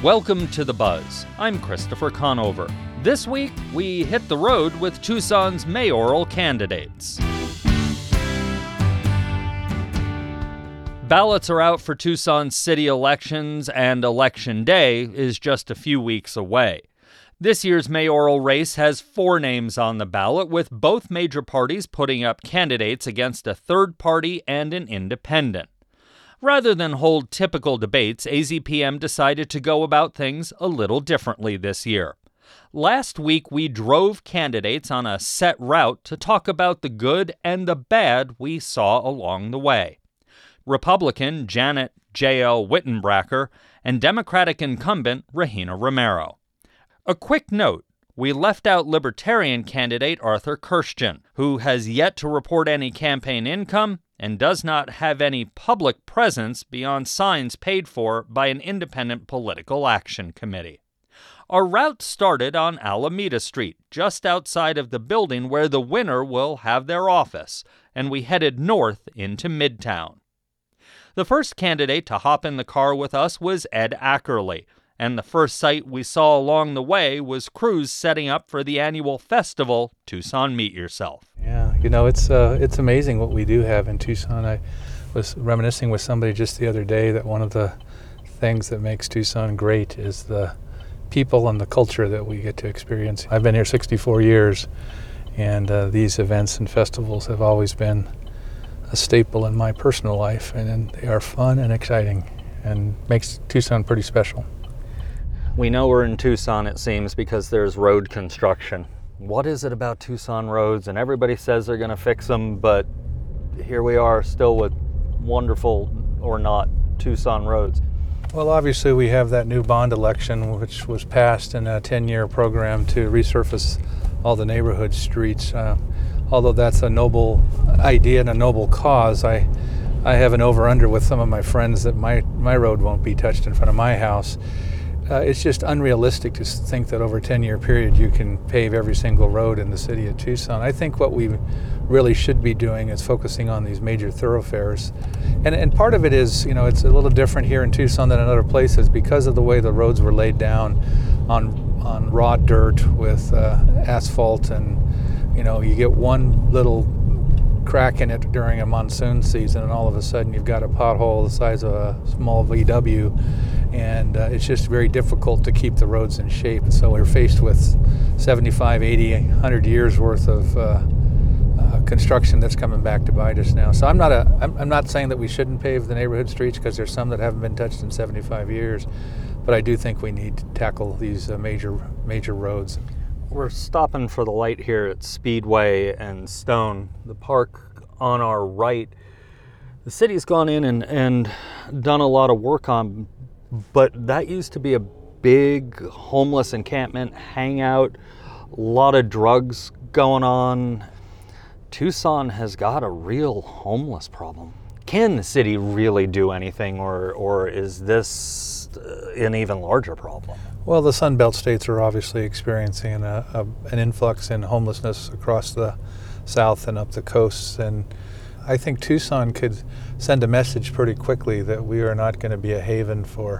Welcome to The Buzz. I'm Christopher Conover. This week, we hit the road with Tucson's mayoral candidates. Ballots are out for Tucson's city elections, and Election Day is just a few weeks away. This year's mayoral race has 4 names on the ballot, with both major parties putting up candidates against a third party and an independent. Rather than hold typical debates, AZPM decided to go about things a little differently this year. Last week, we drove candidates on a set route to talk about the good and the bad we saw along the way. Republican Janet J.L. Wittenbracker and Democratic incumbent Regina Romero. A quick note, we left out Libertarian candidate Arthur Kirschgen, who has yet to report any campaign income and does not have any public presence beyond signs paid for by an independent political action committee. Our route started on Alameda Street, just outside of the building where the winner will have their office, and we headed north into Midtown. The first candidate to hop in the car with us was Ed Ackerley, and the first sight we saw along the way was crews setting up for the annual festival, Tucson Meet Yourself. Yeah, it's amazing what we do have in Tucson. I was reminiscing with somebody just the other day that one of the things that makes Tucson great is the people and the culture that we get to experience. I've been here 64 years, and these events and festivals have always been a staple in my personal life, and they are fun and exciting and makes Tucson pretty special. We know we're in Tucson, it seems, because there's road construction. What is it about Tucson roads? And everybody says they're going to fix them, but here we are still with wonderful or not Tucson roads. Well, obviously we have that new bond election, which was passed in a 10-year program to resurface all the neighborhood streets. Although that's a noble idea and a noble cause, I have an over-under with some of my friends that my road won't be touched in front of my house. It's just unrealistic to think that over a 10-year period you can pave every single road in the city of Tucson. I think what we really should be doing is focusing on these major thoroughfares. And part of it is, it's a little different here in Tucson than in other places because of the way the roads were laid down on raw dirt with asphalt, and you get one little crack in it during a monsoon season and all of a sudden you've got a pothole the size of a small VW, and it's just very difficult to keep the roads in shape. And so we're faced with 75, 80, 100 years worth of construction that's coming back to bite us now. So I'm not saying that we shouldn't pave the neighborhood streets, because there's some that haven't been touched in 75 years, but I do think we need to tackle these major roads. We're stopping for the light here at Speedway and Stone, the park on our right. The city's gone in and done a lot of work on, but that used to be a big homeless encampment, hangout, a lot of drugs going on. Tucson has got a real homeless problem. Can the city really do anything, or is this an even larger problem? Well, the Sun Belt states are obviously experiencing an influx in homelessness across the south and up the coasts, and I think Tucson could send a message pretty quickly that we are not going to be a haven for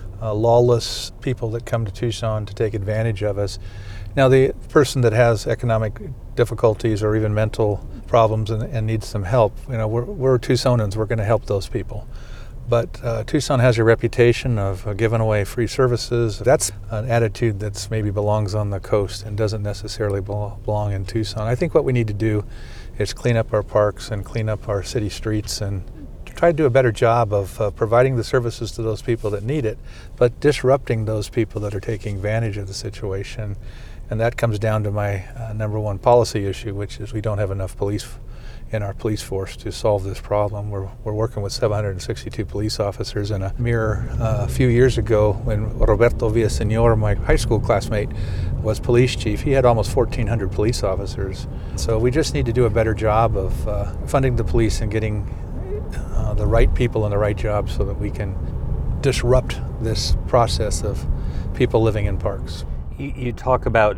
lawless people that come to Tucson to take advantage of us. Now, the person that has economic difficulties or even mental problems and needs some help, we're Tucsonans, we're going to help those people. But Tucson has a reputation of giving away free services. That's an attitude that's maybe belongs on the coast and doesn't necessarily belong in Tucson. I think what we need to do is clean up our parks and clean up our city streets and try to do a better job of providing the services to those people that need it, but disrupting those people that are taking advantage of the situation. And that comes down to my number one policy issue, which is we don't have enough police in our police force to solve this problem. We're working with 762 police officers, and a mere few years ago when Roberto Villaseñor, my high school classmate, was police chief, he had almost 1,400 police officers. So we just need to do a better job of funding the police and getting the right people in the right jobs so that we can disrupt this process of people living in parks. You talk about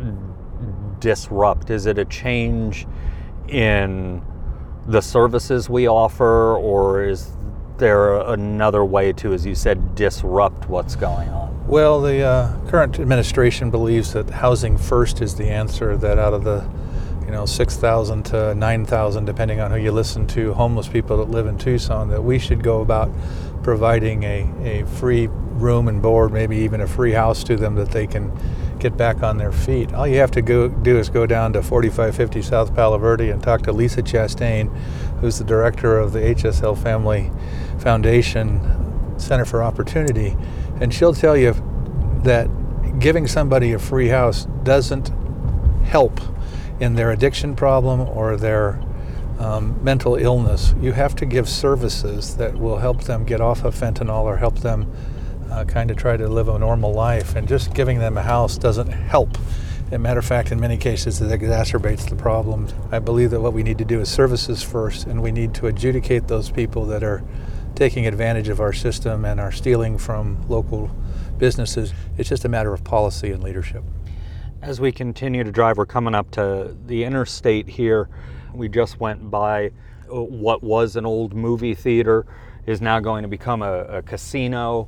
disrupt. Is it a change in the services we offer, or is there another way to, as you said, disrupt what's going on? Well, the current administration believes that housing first is the answer, that out of the 6,000 to 9,000, depending on who you listen to, homeless people that live in Tucson, that we should go about providing a free room and board, maybe even a free house to them that they can get back on their feet. All you have to do is go down to 4550 South Palo Verde and talk to Lisa Chastain, who's the director of the HSL Family Foundation Center for Opportunity, and she'll tell you that giving somebody a free house doesn't help in their addiction problem or their mental illness. You have to give services that will help them get off of fentanyl or help them kind of try to live a normal life. And just giving them a house doesn't help. As a matter of fact, in many cases, it exacerbates the problem. I believe that what we need to do is services first, and we need to adjudicate those people that are taking advantage of our system and are stealing from local businesses. It's just a matter of policy and leadership. As we continue to drive, we're coming up to the interstate here. We just went by what was an old movie theater, is now going to become a casino,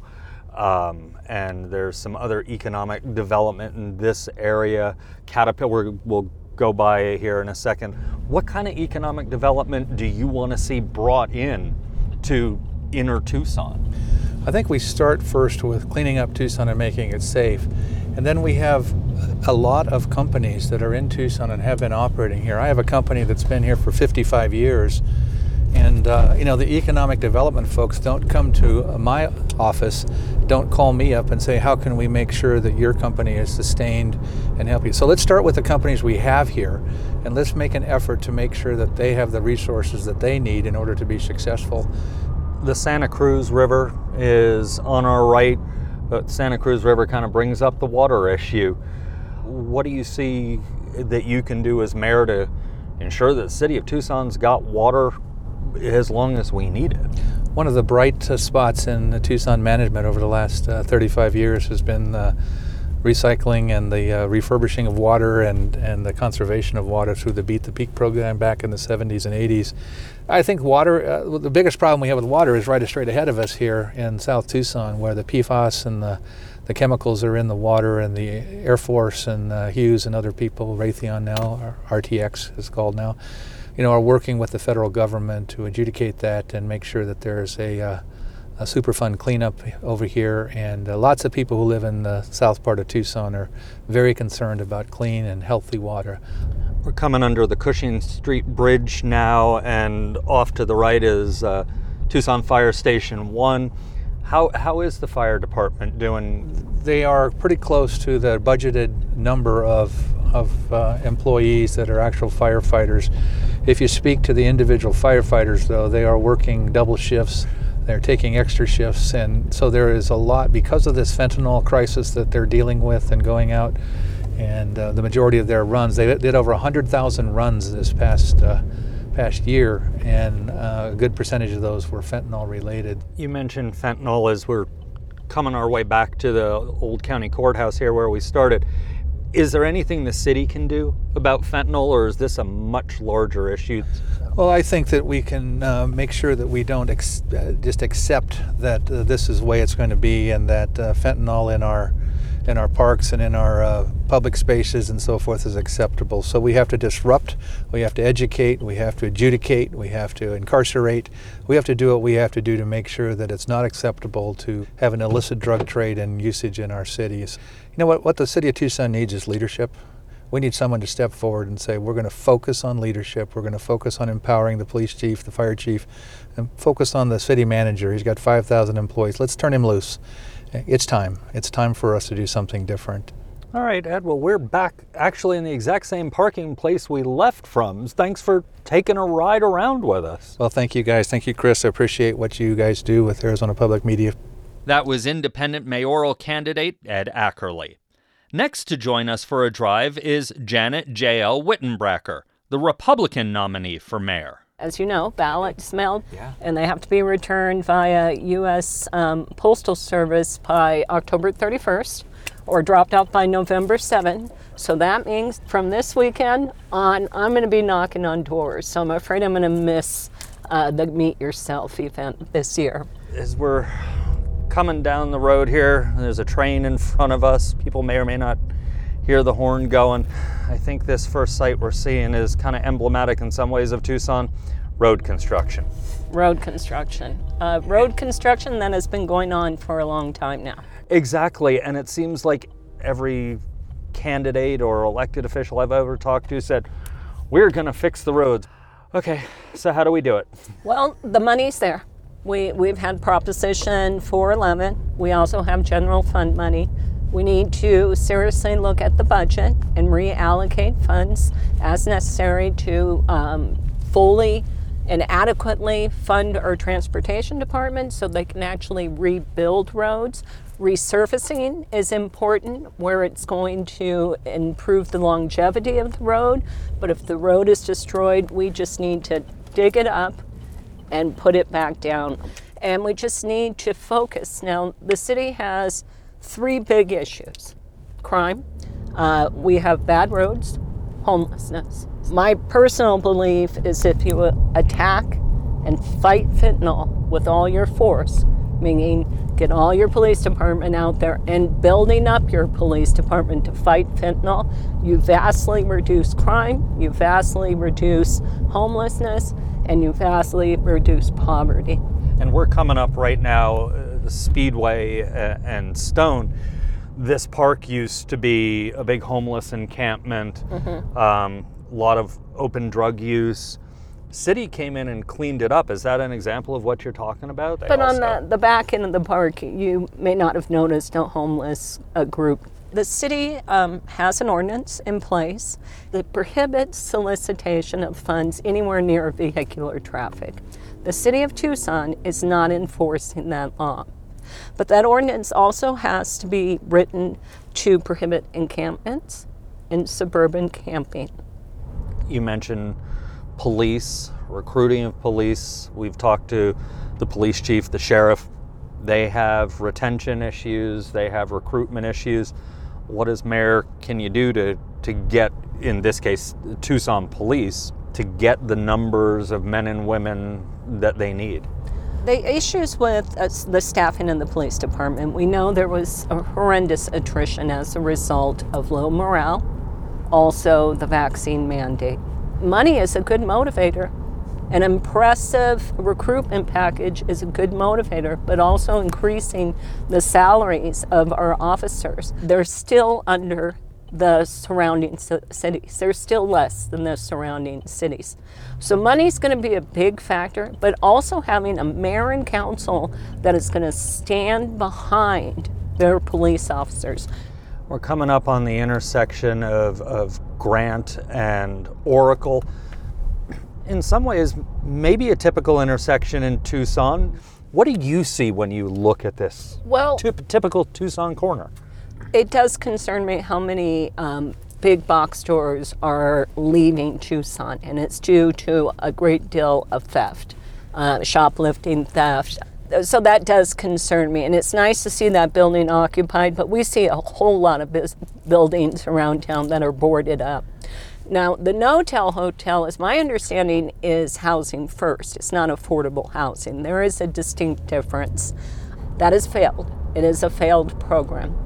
and there's some other economic development in this area. Caterpillar, we'll go by here in a second. What kind of economic development do you want to see brought in to inner Tucson? I think we start first with cleaning up Tucson and making it safe. And then we have a lot of companies that are in Tucson and have been operating here. I have a company that's been here for 55 years. And, the economic development folks don't come to my office, don't call me up and say, how can we make sure that your company is sustained and help you? So let's start with the companies we have here, and let's make an effort to make sure that they have the resources that they need in order to be successful. The Santa Cruz River is on our right, but Santa Cruz River kind of brings up the water issue. What do you see that you can do as mayor to ensure that the city of Tucson's got water as long as we need it? One of the bright spots in the Tucson management over the last 35 years has been recycling and the refurbishing of water and the conservation of water through the Beat the Peak program back in the 70s and 80s. I think water, the biggest problem we have with water is right straight ahead of us here in South Tucson, where the PFAS and the chemicals are in the water, and the Air Force and Hughes and other people, Raytheon now, or RTX is called now, are working with the federal government to adjudicate that and make sure that there's a Superfund cleanup over here. And lots of people who live in the south part of Tucson are very concerned about clean and healthy water. We're coming under the Cushing Street Bridge now, and off to the right is Tucson Fire Station 1. How is the fire department doing? They are pretty close to the budgeted number of employees that are actual firefighters. If you speak to the individual firefighters, though, they are working double shifts. They're taking extra shifts, and so there is a lot because of this fentanyl crisis that they're dealing with and going out. And the majority of their runs, they did over 100,000 runs this past year, and a good percentage of those were fentanyl related. You mentioned fentanyl as we're coming our way back to the old county courthouse here where we started. Is there anything the city can do about fentanyl, or is this a much larger issue? Well, I think that we can make sure that we don't just accept that this is the way it's going to be, and that fentanyl in our parks and in our public spaces and so forth is acceptable. So we have to disrupt, we have to educate, we have to adjudicate, we have to incarcerate. We have to do what we have to do to make sure that it's not acceptable to have an illicit drug trade and usage in our cities. You know what the city of Tucson needs is leadership. We need someone to step forward and say, we're going to focus on leadership, we're going to focus on empowering the police chief, the fire chief, and focus on the city manager. He's got 5,000 employees. Let's turn him loose. It's time. It's time for us to do something different. All right, Ed, well, we're back actually in the exact same parking place we left from. Thanks for taking a ride around with us. Well, thank you guys. Thank you, Chris. I appreciate what you guys do with Arizona Public Media. That was independent mayoral candidate Ed Ackerley. Next to join us for a drive is Janet J.L. Wittenbracker, the Republican nominee for mayor. As you know, ballots mailed, and they have to be returned via U.S. Postal Service by October 31st or dropped off by November 7th. So that means from this weekend on, I'm going to be knocking on doors. So I'm afraid I'm going to miss the Meet Yourself event this year. As we're coming down the road here, there's a train in front of us. People may or may not hear the horn going. I think this first site we're seeing is kind of emblematic in some ways of Tucson: road construction. Road construction. Road construction that has been going on for a long time now. Exactly, and it seems like every candidate or elected official I've ever talked to said, we're gonna fix the roads. Okay, so how do we do it? Well, the money's there. We've had Proposition 411. We also have general fund money. We need to seriously look at the budget and reallocate funds as necessary to fully and adequately fund our transportation department so they can actually rebuild roads. Resurfacing is important where it's going to improve the longevity of the road. But if the road is destroyed, we just need to dig it up and put it back down. And we just need to focus. Now, the city has 3 big issues: crime, we have bad roads, homelessness. My personal belief is if you attack and fight fentanyl with all your force, meaning get all your police department out there and building up your police department to fight fentanyl, you vastly reduce crime, you vastly reduce homelessness, and you vastly reduce poverty. And we're coming up right now, the Speedway and Stone. This park used to be a big homeless encampment, a lot of open drug use. City came in and cleaned it up. Is that an example of what you're talking about? But on the back end of the park, you may not have noticed a homeless group. The city has an ordinance in place that prohibits solicitation of funds anywhere near vehicular traffic. The city of Tucson is not enforcing that law. But that ordinance also has to be written to prohibit encampments and suburban camping. You mentioned police, recruiting of police. We've talked to the police chief, the sheriff. They have retention issues, they have recruitment issues. What as mayor can you do to get, in this case, Tucson police, to get the numbers of men and women that they need? The issues with the staffing in the police department, we know there was a horrendous attrition as a result of low morale, also the vaccine mandate. Money is a good motivator. An impressive recruitment package is a good motivator, but also increasing the salaries of our officers. They're still under the surrounding cities. They're still less than the surrounding cities. So money's going to be a big factor, but also having a mayor and council that is going to stand behind their police officers. We're coming up on the intersection of Grant and Oracle. In some ways, maybe a typical intersection in Tucson. What do you see when you look at this typical Tucson corner? It does concern me how many big box stores are leaving Tucson, and it's due to a great deal of theft, shoplifting, theft. So that does concern me, and it's nice to see that building occupied, but we see a whole lot of buildings around town that are boarded up. Now, the Notel Hotel, as my understanding, is housing first. It's not affordable housing. There is a distinct difference. That has failed. It is a failed program.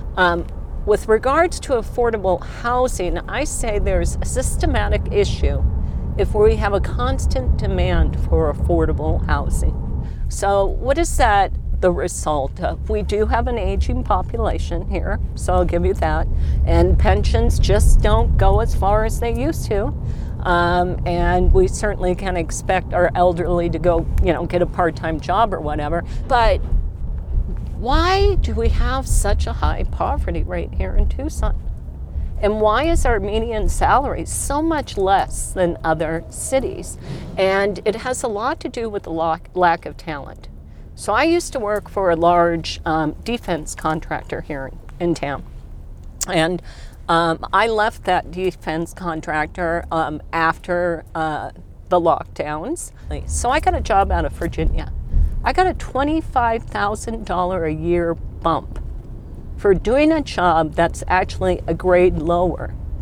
With regards to affordable housing, I say there's a systematic issue if we have a constant demand for affordable housing. So what is that the result of? We do have an aging population here, so I'll give you that. And pensions just don't go as far as they used to. And we certainly can't expect our elderly to go, get a part-time job or whatever. But why do we have such a high poverty rate here in Tucson? And why is our median salary so much less than other cities? And it has a lot to do with the lack of talent. So I used to work for a large defense contractor here in town. And I left that defense contractor after the lockdowns. So I got a job out of Virginia. I got a $25,000 a year bump for doing a job that's actually a grade lower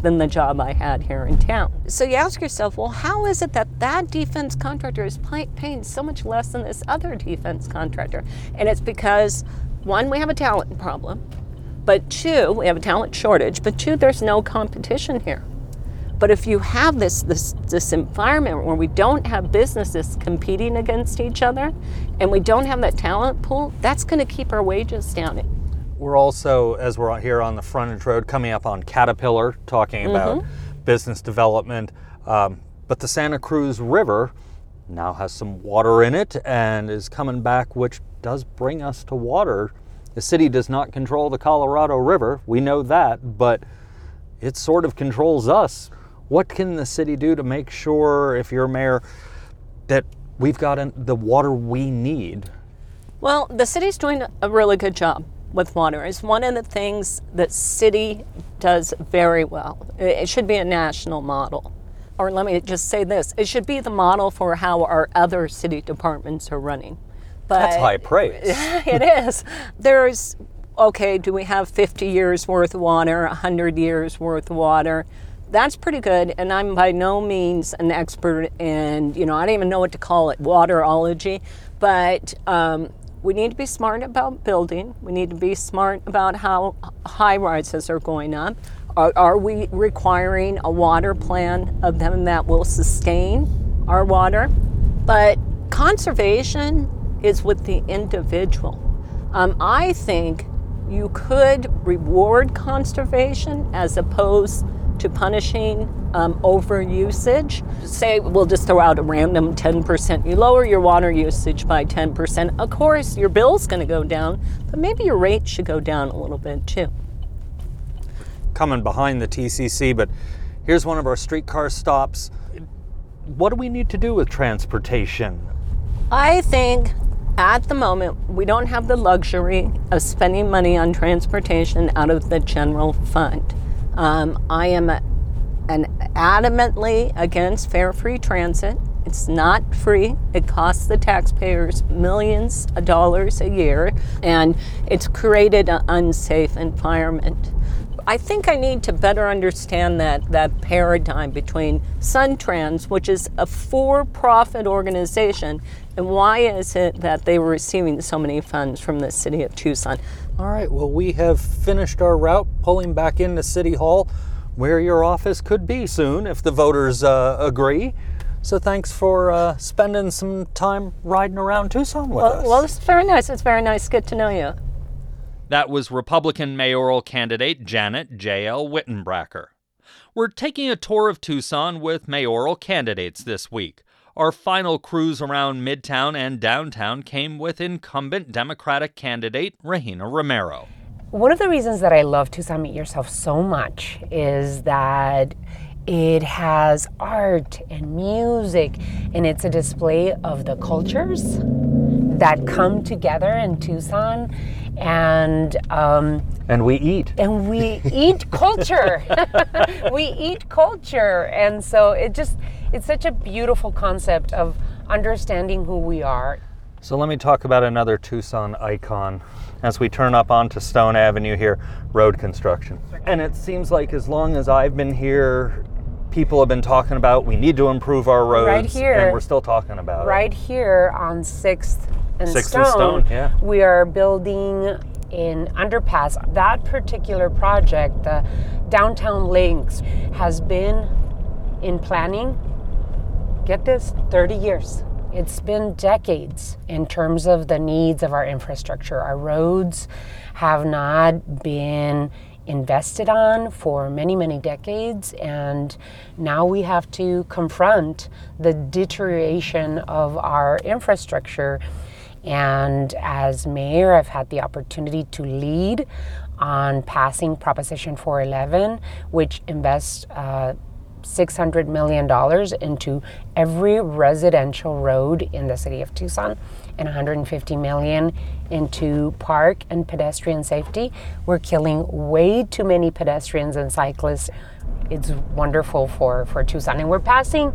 than the job I had here in town. So you ask yourself, well, how is it that that defense contractor is paying so much less than this other defense contractor? And it's because, one, we have a talent problem, but two, we have a talent shortage, but two, there's no competition here. But if you have this environment where we don't have businesses competing against each other and we don't have that talent pool, that's going to keep our wages down. We're also, as we're here on the frontage road, coming up on Caterpillar, talking about business development. But the Santa Cruz River now has some water in it and is coming back, which does bring us to water. The city does not control the Colorado River. We know that, but it sort of controls us. What can the city do to make sure, if you're mayor, that we've got the water we need? Well, the city's doing a really good job with water. It's one of the things that city does very well. It should be a national model. Or let me just say this, it should be the model for how our other city departments are running. But that's high praise. It is. There's, okay, do we have 50 years worth of water, 100 years worth of water? That's pretty good, and I'm by no means an expert in, I don't even know what to call it, waterology, but we need to be smart about building. We need to be smart about how high rises are going up. Are we requiring a water plan of them that will sustain our water? But conservation is with the individual. I think you could reward conservation as opposed to punishing overusage. Say we'll just throw out a random 10%. You lower your water usage by 10%. Of course, your bill's going to go down, but maybe your rate should go down a little bit too. Coming behind the TCC, but here's one of our streetcar stops. What do we need to do with transportation? I think at the moment we don't have the luxury of spending money on transportation out of the general fund. I am adamantly against fare free transit. It's not free. It costs the taxpayers millions of dollars a year, and it's created an unsafe environment. I think I need to better understand that paradigm between SunTrans, which is a for-profit organization, and why is it that they were receiving so many funds from the city of Tucson? All right, well, we have finished our route, pulling back into City Hall, where your office could be soon if the voters agree. So thanks for spending some time riding around Tucson with us. Well, it's very nice. It's very nice to get to know you. That was Republican mayoral candidate Janet J.L. Wittenbracker. We're taking a tour of Tucson with mayoral candidates this week. Our final cruise around Midtown and downtown came with incumbent Democratic candidate Regina Romero. One of the reasons that I love Tucson Meet Yourself so much is that it has art and music, and it's a display of the cultures that come together in Tucson, and we eat. And we eat culture. We eat culture, and so it's such a beautiful concept of understanding who we are. So let me talk about another Tucson icon as we turn up onto Stone Avenue here, road construction. And it seems like as long as I've been here, people have been talking about we need to improve our roads. Right here. And we're still talking about right it. Right here on 6th and Stone, yeah. We are building in underpass. That particular project, the Downtown Links, has been in planning, get this, 30 years. It's been decades in terms of the needs of our infrastructure. Our roads have not been invested on for many, many decades, and now we have to confront the deterioration of our infrastructure. And as mayor, I've had the opportunity to lead on passing Proposition 411, which invests $600 million into every residential road in the city of Tucson and $150 million into park and pedestrian safety. We're killing way too many pedestrians and cyclists. It's wonderful for Tucson. And we're passing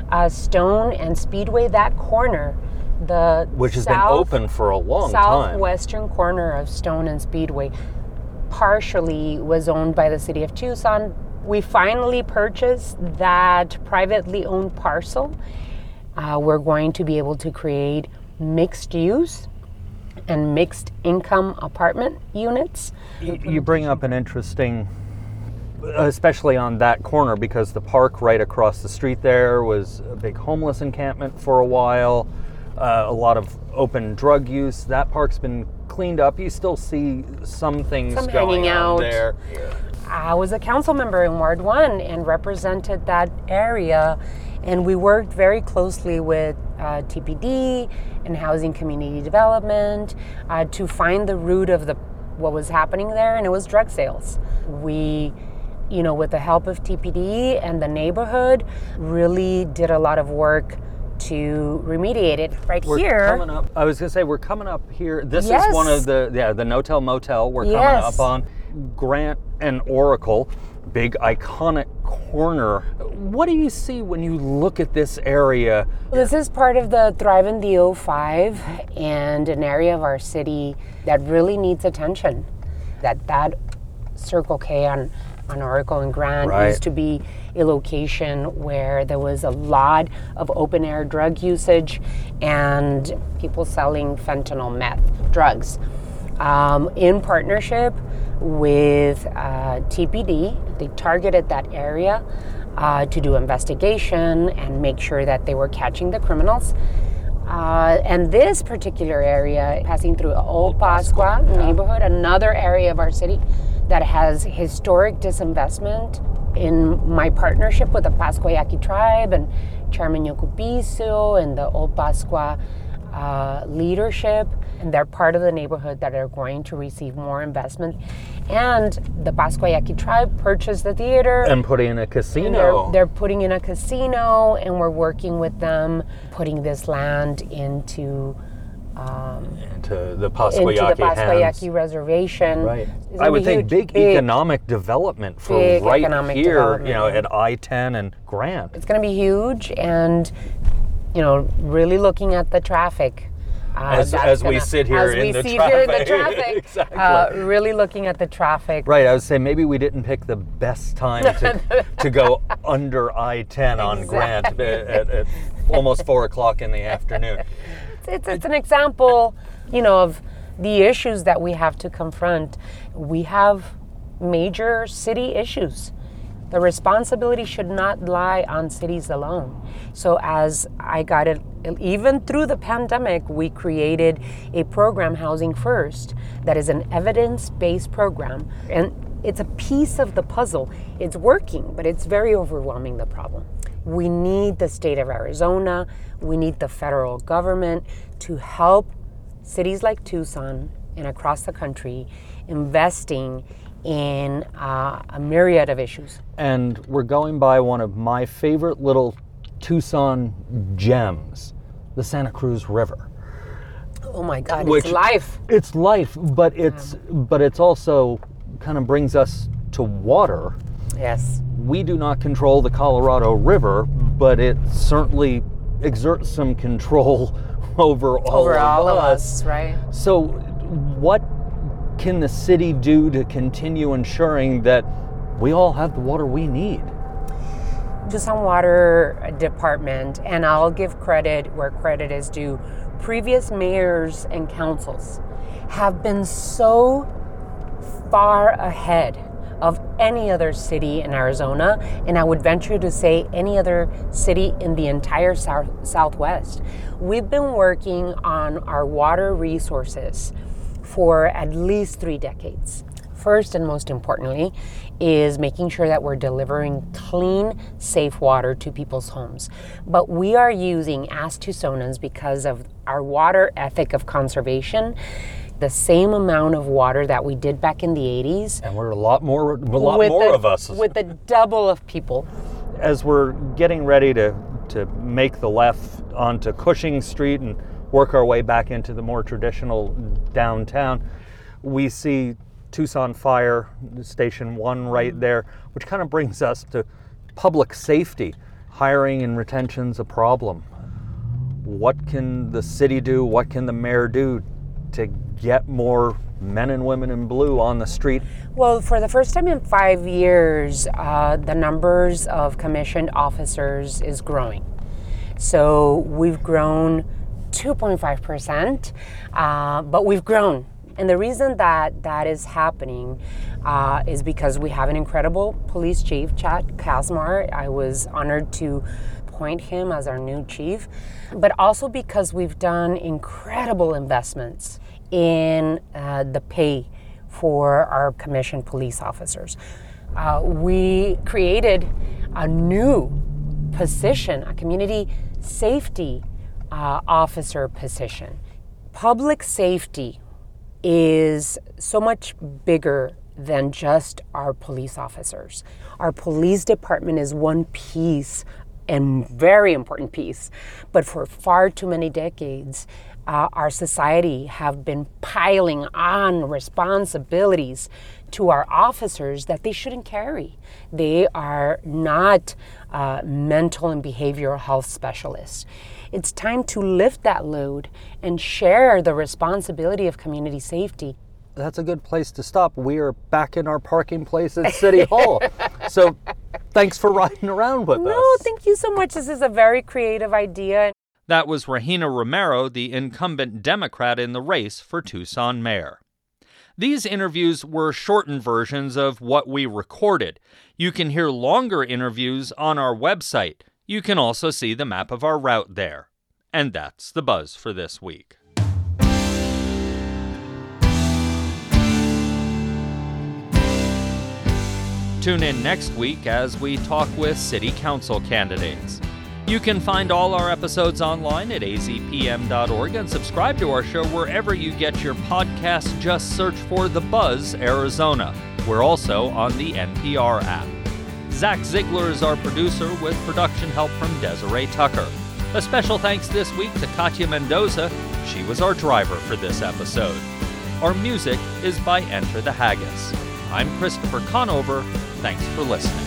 Stone and Speedway, that corner, which has been open for a long time. Southwestern corner of Stone and Speedway partially was owned by the city of Tucson, We finally purchased that privately owned parcel. We're going to be able to create mixed use and mixed income apartment units. You bring up an interesting, especially on that corner, because the park right across the street there was a big homeless encampment for a while, a lot of open drug use. That park's been cleaned up. You still see some things going on there. I was a council member in Ward 1 and represented that area, and we worked very closely with TPD and Housing Community Development to find the root of what was happening there, and it was drug sales. We, with the help of TPD and the neighborhood, really did a lot of work to remediate it. We're here. Coming up, I was going to say, we're coming up here. This Yes. is one of the No-Tell Motel we're coming Yes. up on. Grant and Oracle, big iconic corner. What do you see when you look at this area? This is part of the Thrive in the O5 and an area of our city that really needs attention. That Circle K on Oracle and Grant Right. used to be a location where there was a lot of open air drug usage and people selling fentanyl meth drugs. In partnership with TPD, they targeted that area to do investigation and make sure that they were catching the criminals. And this particular area, passing through Old Pascua neighborhood, another area of our city that has historic disinvestment. In my partnership with the Pascua Yaqui tribe and Chairman Yocupiso and the Old Pascua leadership, and they're part of the neighborhood that are going to receive more investment. And the Pascua Yaqui tribe purchased the theater. And putting in a casino. They're putting in a casino, and we're working with them, putting this land into the Pascua Yaqui Yaqui reservation. Right. It's I gonna would be think huge. big economic development for big right economic here, development. at I-10 and Grant. It's going to be huge, and really looking at the traffic. As we sit here in the traffic. Exactly. Really looking at the traffic. Right, I would say maybe we didn't pick the best time to go under I-10 on Grant at almost 4 o'clock in the afternoon. It's an example, of the issues that we have to confront. We have major city issues. The responsibility should not lie on cities alone. So as I got it, even through the pandemic, we created a program, Housing First, that is an evidence-based program. And it's a piece of the puzzle. It's working, but it's very overwhelming, the problem. We need the state of Arizona, we need the federal government to help cities like Tucson and across the country investing in a myriad of issues. And we're going by one of my favorite little Tucson gems, the Santa Cruz River. Oh my God, it's life. It's life, but it's also kind of brings us to water. Yes. We do not control the Colorado River, but it certainly exerts some control over all of us. Right? So what can the city do to continue ensuring that we all have the water we need? Tucson Water Department, and I'll give credit where credit is due, previous mayors and councils have been so far ahead of any other city in Arizona, and I would venture to say any other city in the entire Southwest. We've been working on our water resources for at least 3 decades. First and most importantly is making sure that we're delivering clean, safe water to people's homes. But we are using, as Tucsonans, because of our water ethic of conservation, the same amount of water that we did back in the 80s. And we're a lot more of us. With the double of people. As we're getting ready to make the left onto Cushing Street and work our way back into the more traditional downtown, we see Tucson Fire Station 1 right there, which kind of brings us to public safety. Hiring and retention's a problem. What can the city do? What can the mayor do to get more men and women in blue on the street? Well, for the first time in 5 years, the numbers of commissioned officers is growing. So we've grown 2.5%, but we've grown. And the reason that is happening is because we have an incredible police chief, Chad Kasmar. I was honored to appoint him as our new chief, but also because we've done incredible investments in the pay for our commissioned police officers. We created a new position, a community safety officer position. Public safety is so much bigger than just our police officers. Our police department is one piece, and very important piece, but for far too many decades, our society have been piling on responsibilities to our officers that they shouldn't carry. They are not mental and behavioral health specialists. It's time to lift that load and share the responsibility of community safety. That's a good place to stop. We are back in our parking place at City Hall. So thanks for riding around with us. No, thank you so much. This is a very creative idea. That was Regina Romero, the incumbent Democrat in the race for Tucson mayor. These interviews were shortened versions of what we recorded. You can hear longer interviews on our website. You can also see the map of our route there. And that's the buzz for this week. Tune in next week as we talk with city council candidates. You can find all our episodes online at azpm.org and subscribe to our show wherever you get your podcasts. Just search for The Buzz Arizona. We're also on the NPR app. Zach Ziegler is our producer with production help from Desiree Tucker. A special thanks this week to Katya Mendoza. She was our driver for this episode. Our music is by Enter the Haggis. I'm Christopher Conover. Thanks for listening.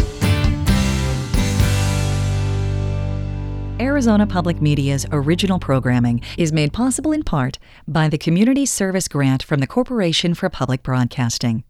Arizona Public Media's original programming is made possible in part by the Community Service Grant from the Corporation for Public Broadcasting.